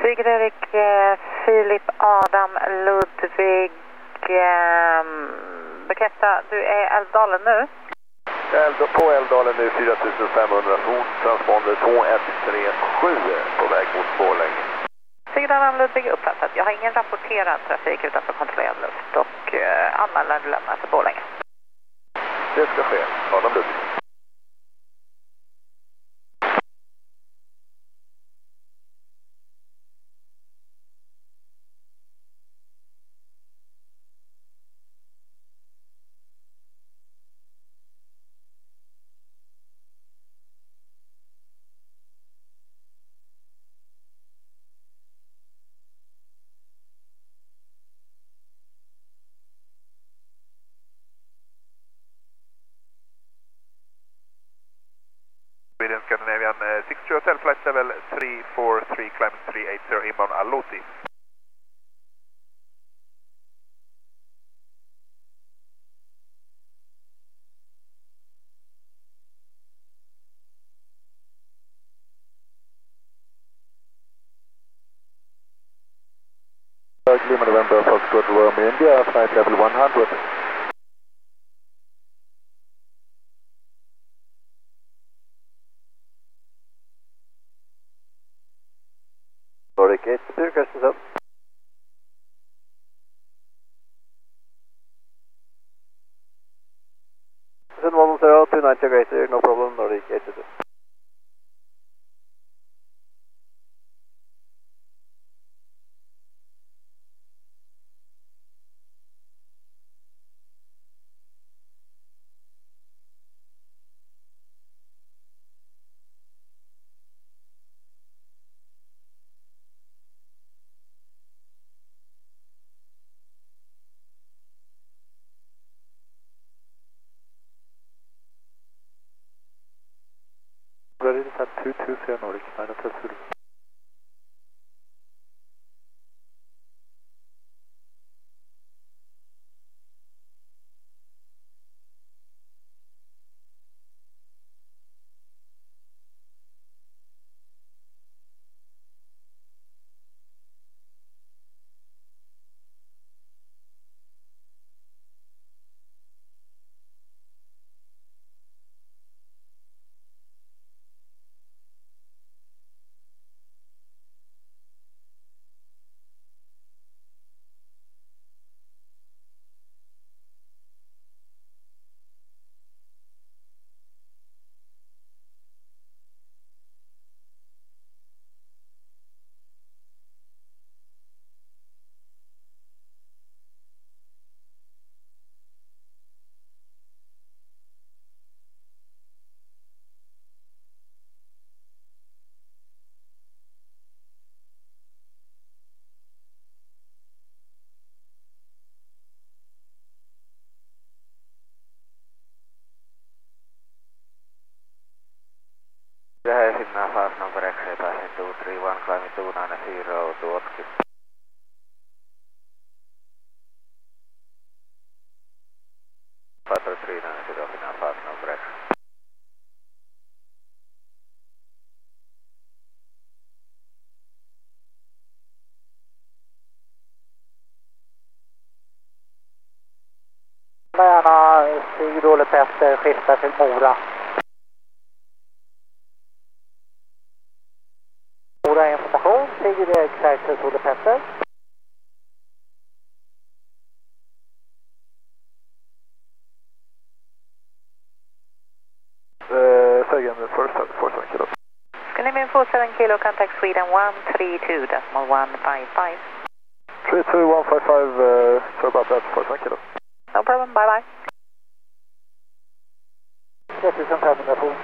Sigrid Erik, Filip, Adam, Ludvig, bekräfta, du är Älvdalen nu? På Älvdalen nu, 4500 fot, transponder 2137 på väg mot Borlänge. Sigrid, Adam, Ludvig, uppfattat. Jag har ingen rapporterad trafik utanför kontrollerad luft och anmälan lämnar för Borlänge. Det ska ske, Adam Ludvig. Sweden Scandinavian 62 Hotel Flight Level 343 climbing 380 inbound Aloti. Lima November, Foxtrot, Romeo India, flight level 100. Nordic 82, Kirsten up. Send 110, 290 greater, no problem, Nordic 82. Ready to set 220 Nordic, 9 Hotel Zulu. Det här är Finland, fast number X-ray, passing 231, climbing 290 to Otki. Fighter 390, Finland, fast number X. Gärna Sigrid Ole Petter skiftar till Mora. Mora information, Sigrid Erik Kaiser Ole Petter. Say again, the first 47 kilo. Scandinavian 47 kilo, contact Sweden 132.155. 32155, sorry about that, 47 kilo. No problem, bye bye. 3500 fot.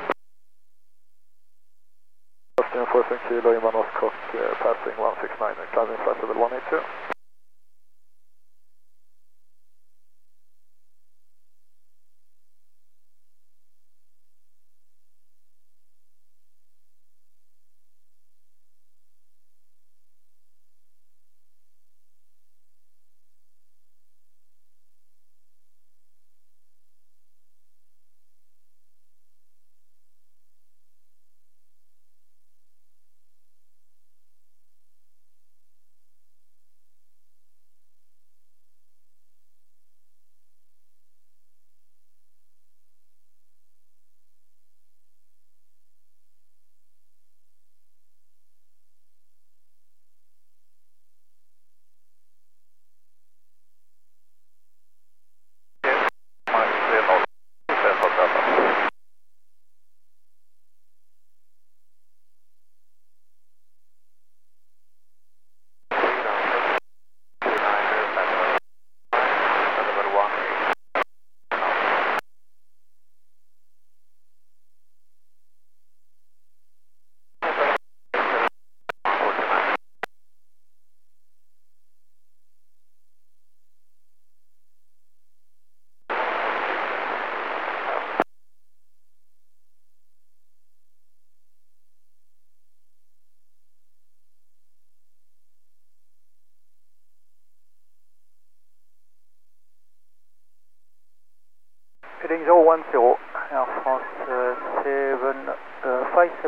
Austin 47 kilo, inbound Oscock, passing 169, climbing flight level 182.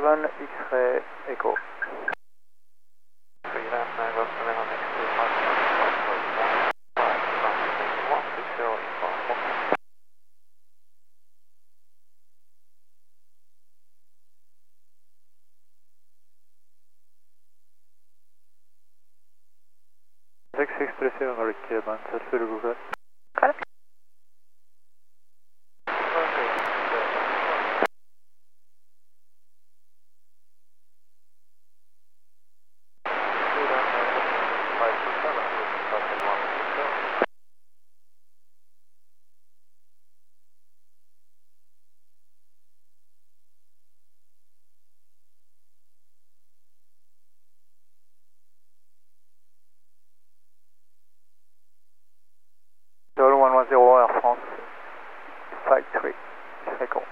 7 X-ray Echo. 4 Golf mellan X2 Park 160 info. Six 637 Rick Kidman, set for Google. Klar. Double 110 Air France, Flight 3, Echo.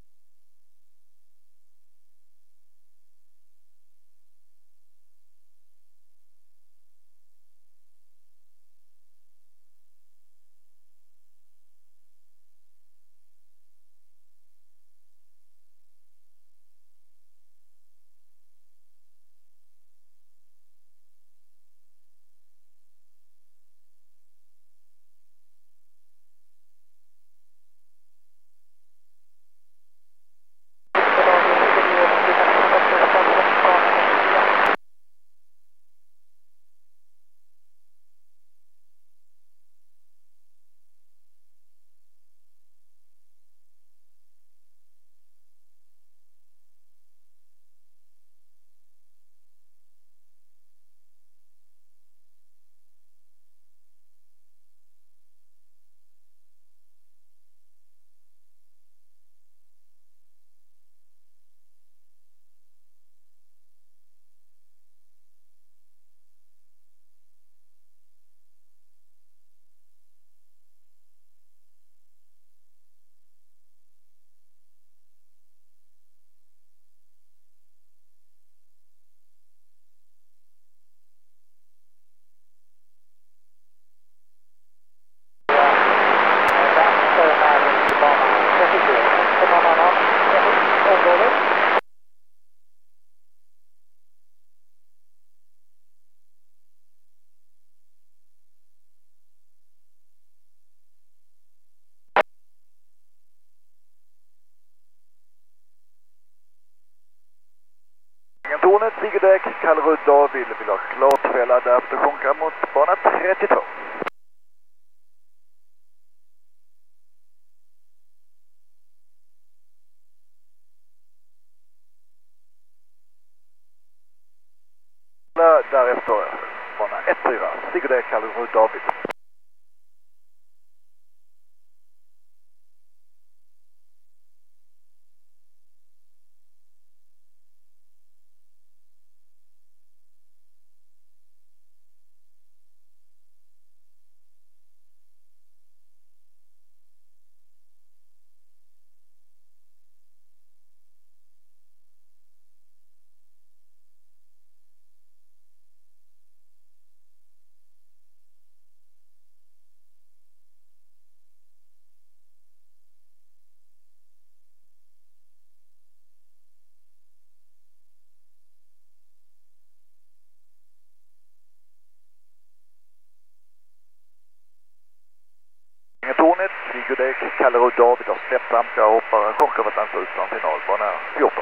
Tornet, Sigurdäck, Kallrud, David vill ha klart fälla därefter sjunka mot bana 32. Därefter bana 1-4, Sigurdäck, Kallrud, David. Tornet, Sigurdäck, Kallrud, David har släppt samtliga hoppare. Chock över att han står utan final, bana 14.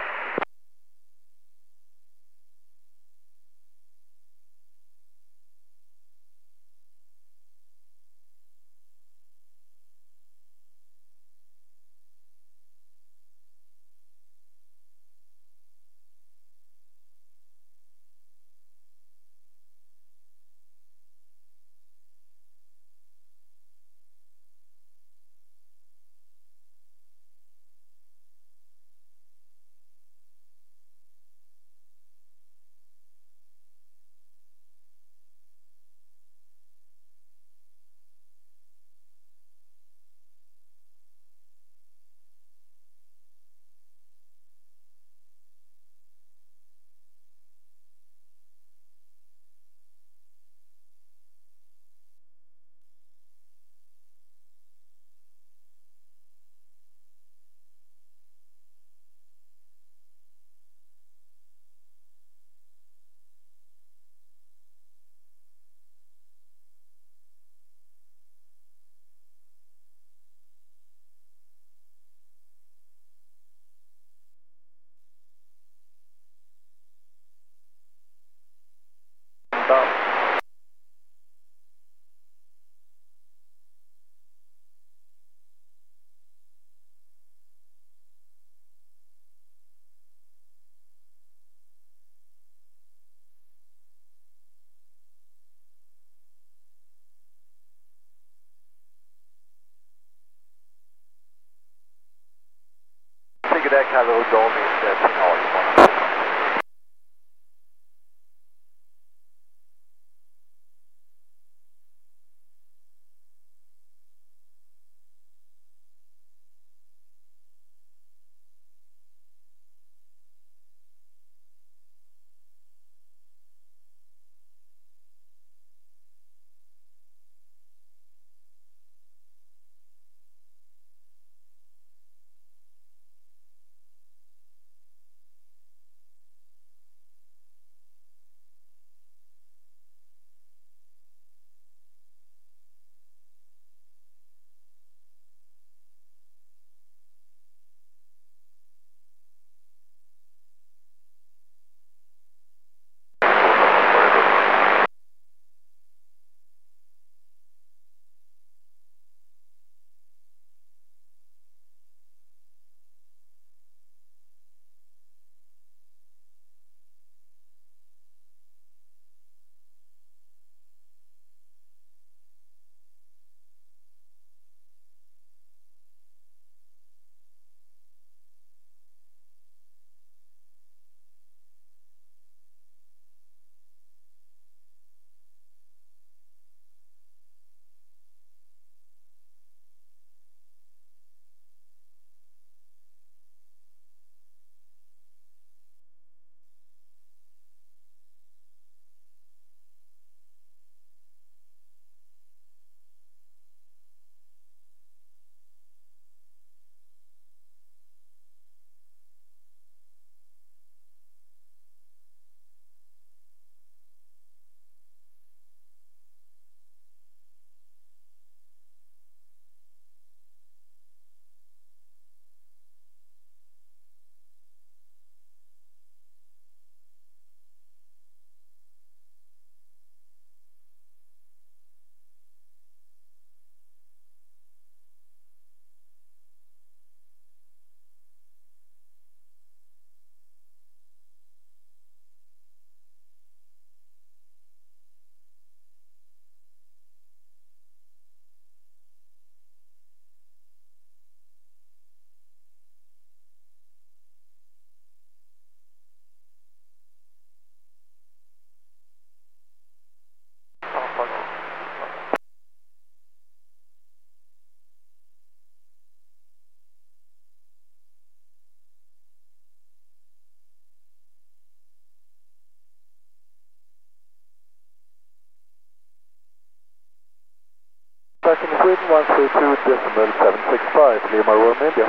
132.765, Lima Romeo India.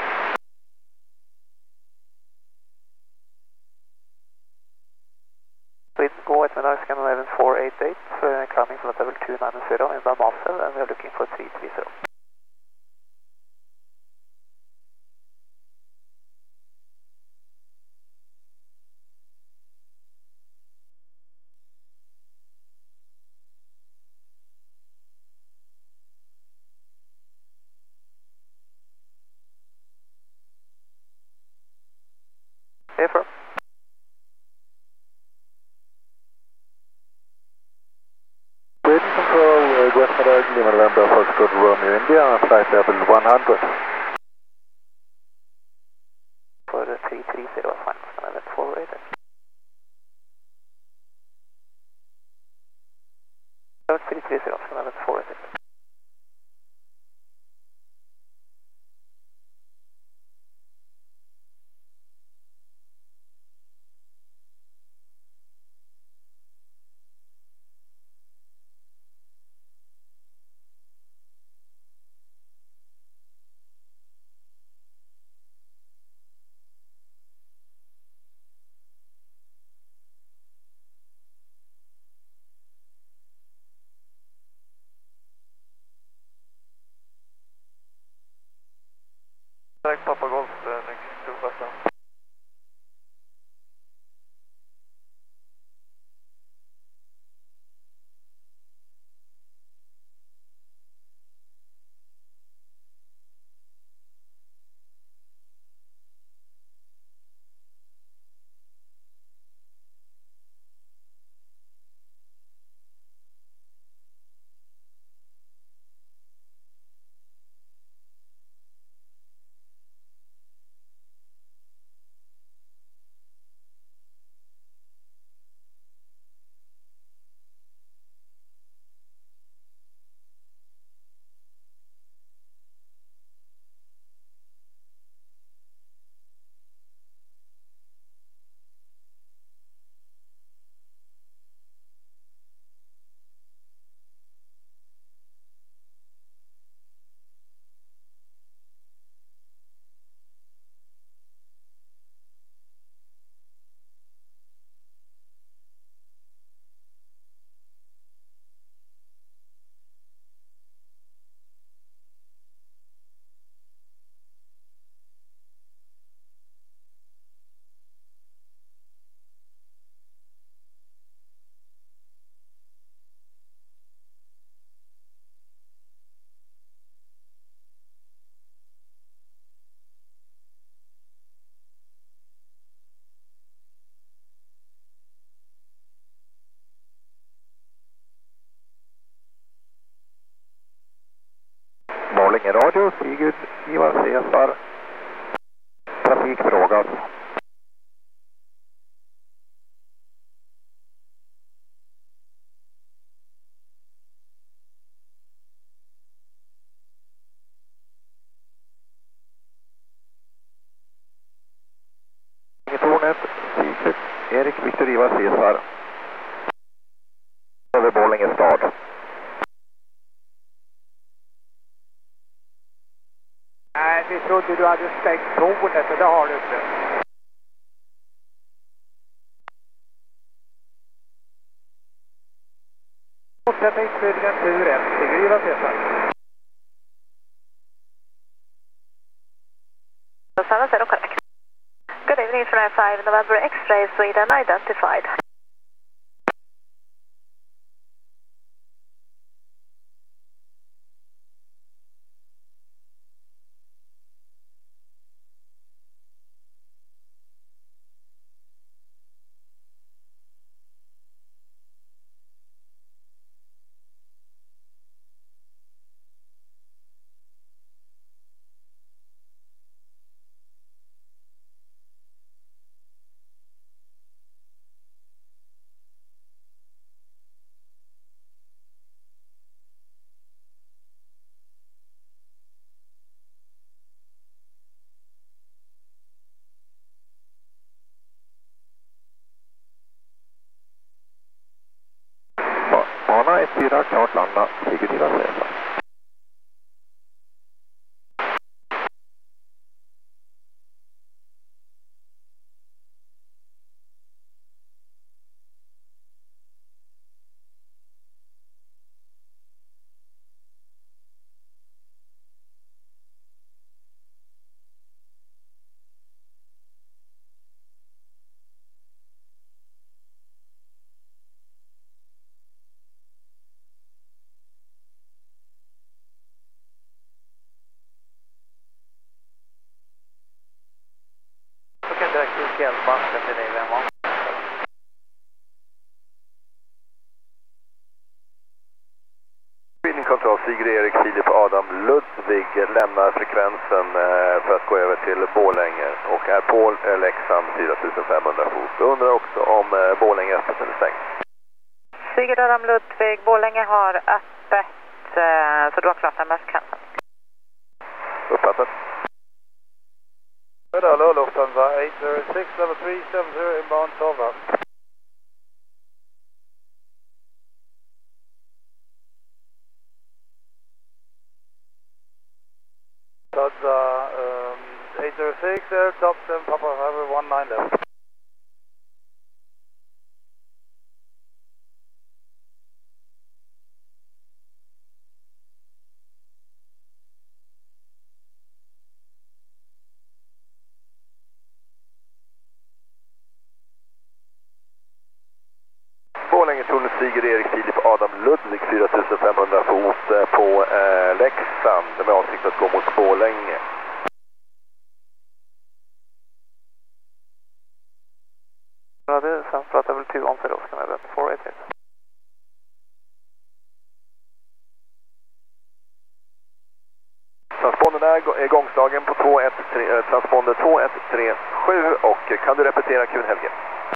Sweden Go 11488, coming from level 290 in Marcel, and we are looking for 330. Affirm. Sweden Control, Westmeadow, Lima November, Foxtrot Romeo India, flight level 100. For the 330 was fine, and then forward. 330, and then forward. Papa Golf, next to Basta. Borlänge Radio, Sigurd, Ivar Cesar. Trafikfråga. Tornet, Sigurd, Erik Victor Ivar Cesar. Över Borlänge stad. Nej, vi trodde du hade stängt tornet och det har du inte. Fortsättningsflygningen tur 1, Sigurd Ivar Cesar. 70 correct. Good evening, Flight 5 November X-ray Sweden identified. Bana 14, klart landa, Sigurd Ivar Cesar. Banken till dig, vem var? Kontroll Sigrid Erik Filip Adam Ludvig lämnar frekvensen för att gå över till Borlänge och är på Leksand 4500 fot. Jag undrar också om Borlänge är öppet eller stängt. Sigrid Adam Ludvig, Borlänge har öppet, så du har klart den mörkkanten. Uppfattat. Hello, Lufthansa 806 level 370 inbound over. Lufthansa 806 there, top 7 Papa Hover 19 left. Borlänge Tornet Sigrid Erik Filip Adam Ludvig 4500 fot på Leksand med avsikt att gå mot Borlänge. Ja, det är sen pratar väl 2 on 0 ska man vänta 488. Transpondern är igångslagen på 213, transponder 2137 och kan du repetera Kun Helge?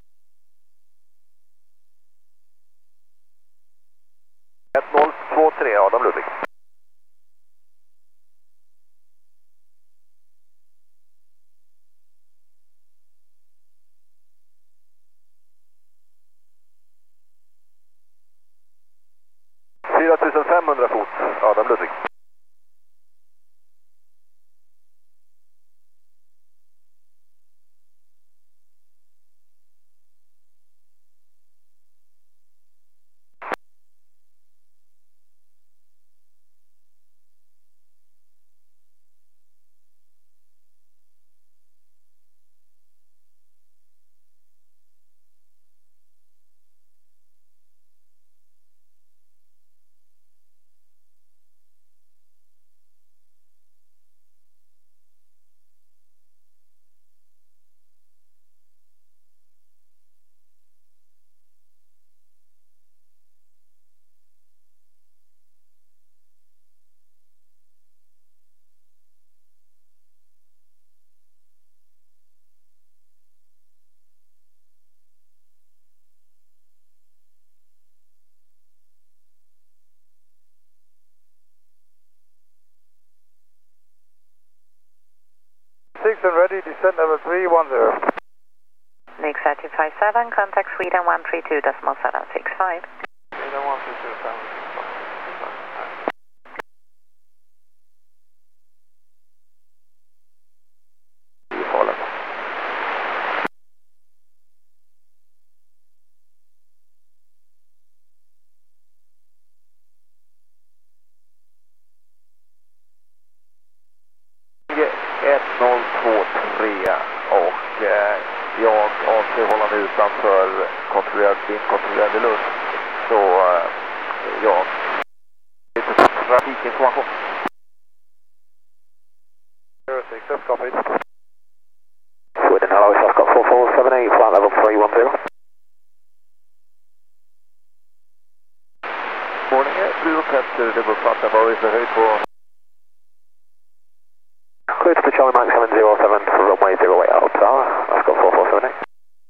Adam Ludvig. $4,500 fot, Adam Ludvig. And ready, descent level 310. Nick 357, contact Sweden 132.765. Sweden 132.765. Jag avser hålla mig utanför inkontrollerade luft, så ja, lite trafikinformation. 06, that's copied. Sweden, hello, I've got 4478, flight level 310. Borlänge, flygplatser, det uppfattar vad vi för höjd på. Clear to Charlie Mike 707 for runway 08 out tower. I've got 4478.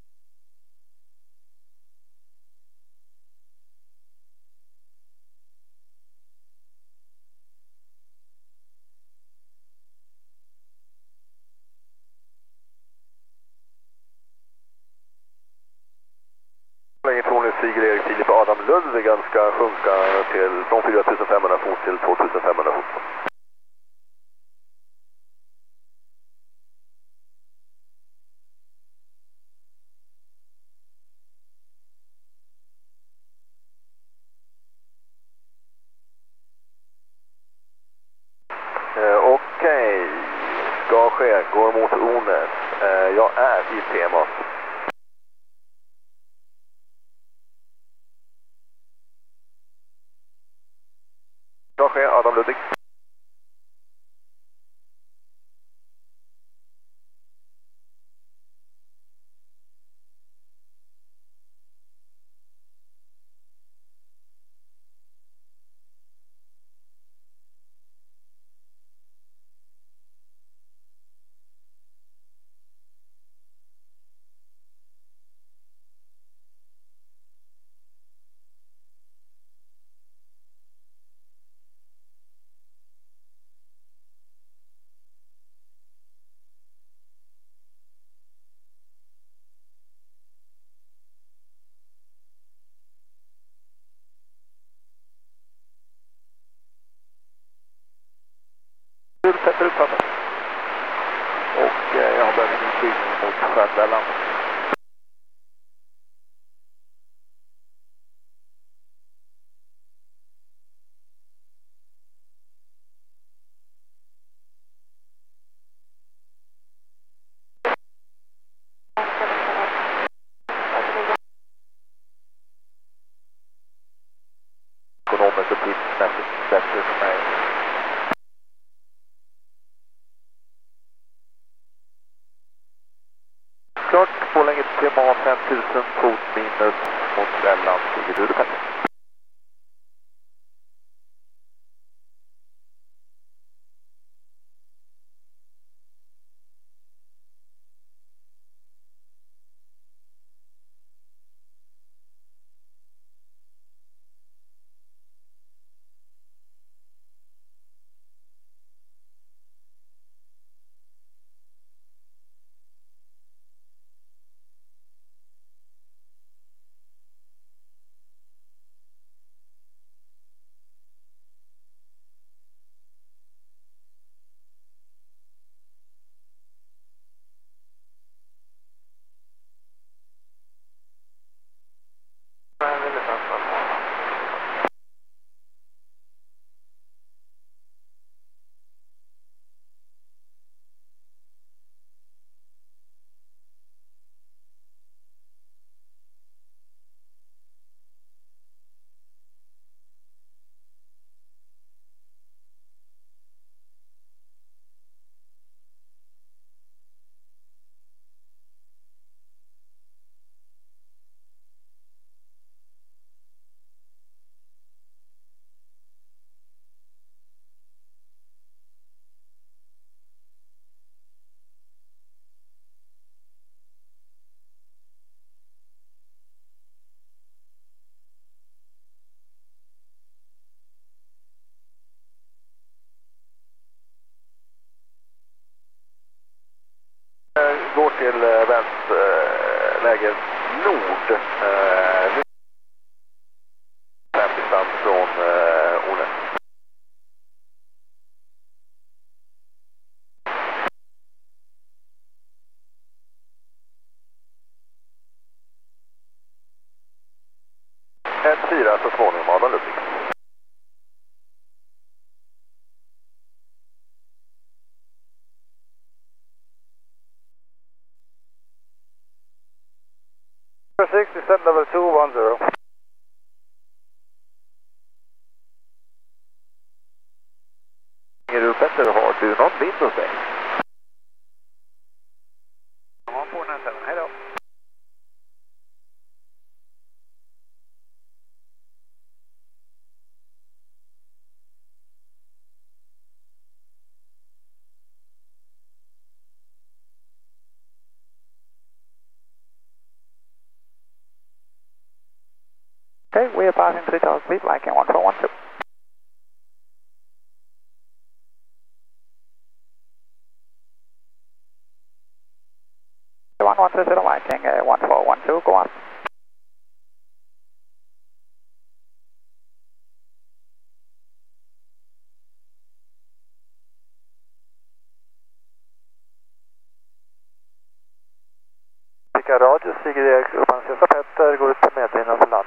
Borlänge Tornet Sigrid Erik Filip Adam Ludvig ska sjunka till, från 4500 fot till 2500 fot. Okej, ska ske, går mot Ornäs. Jag är i temat. Ska ske, Adam Ludvig. 1000 fot minus mot Relland, stiger du Petter? Går till läge nord. 5 distans från Ole. Ett 4 så småningom Adam Ludvig. For 60, set level 210. Är du Petter, har du någon vind hos dig? Ja, på den här ställen. Hej då. Okay, we are passing 3000 feet, Viking 1412. 1130 Viking 1412, go on. Vilka radio, Sigrid Eriks, Urban Cesar Petter, går ut på meddelande för land.